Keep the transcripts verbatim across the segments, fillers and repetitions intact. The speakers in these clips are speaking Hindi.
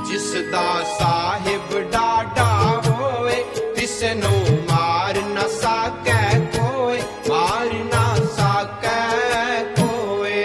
जिसदा साहिब डाडा होए तिसनू मार न सकै कोई, मार न सकै कोई।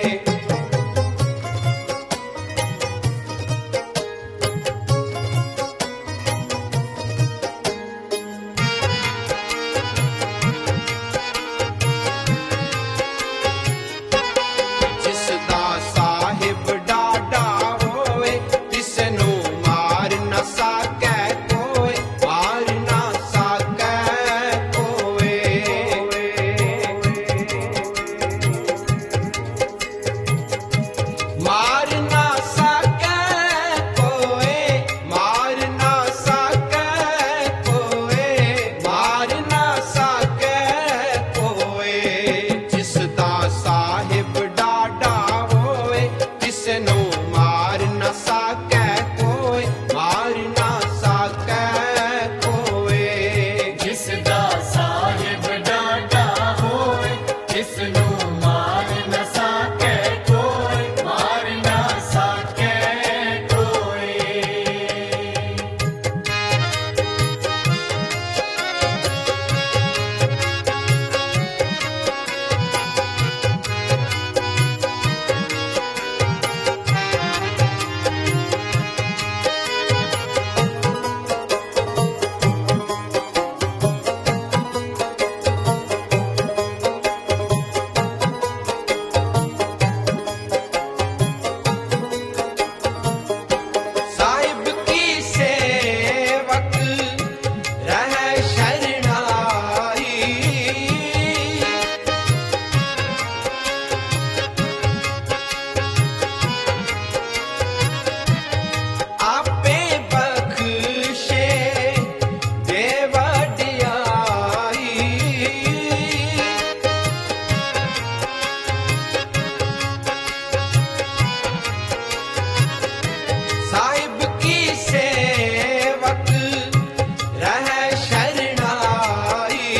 जिसदा साहिब डाडा होए तिसनू मार न सकै कोई, मार न सकै कोई। मार न सकै कोई, मार न सकै कोई, मार न सकै कोई। जिसदा साहिब डाडा होए तिसनू मार न सकै कोई, मार न सकै कोई। जिसदा साहिब डाडा होए तिसनू मार न सकै कोई, मार न सकै कोई। साहिब की सेवक रह शरणाई, आपे बख्शे दे वडियाई। साहिब की सेवक रह शरणाई,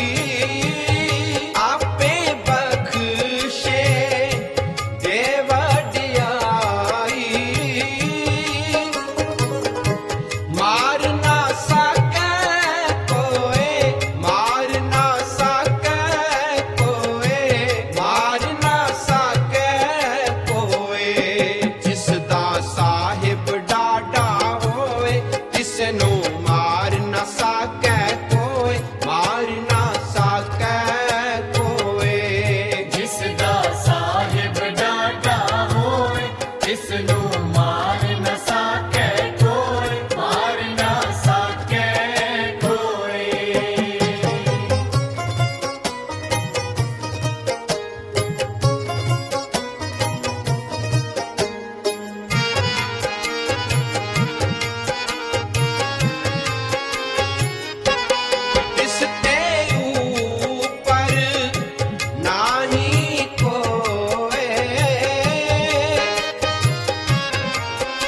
आपे बख्शे दे वडियाई। मार न सकै कोई, मार न सकै कोई, मार न सकै कोई। जिसदा साहिब डाडा होए तिसनू मार न सकै कोई, मार न सकै कोई। जिसदा साहिब डाडा होए तिसनू मार न सकै कोई, मार न सकै कोई। इसते ऊपर नाही कोई,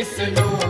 ਇਸ ਨੂੰ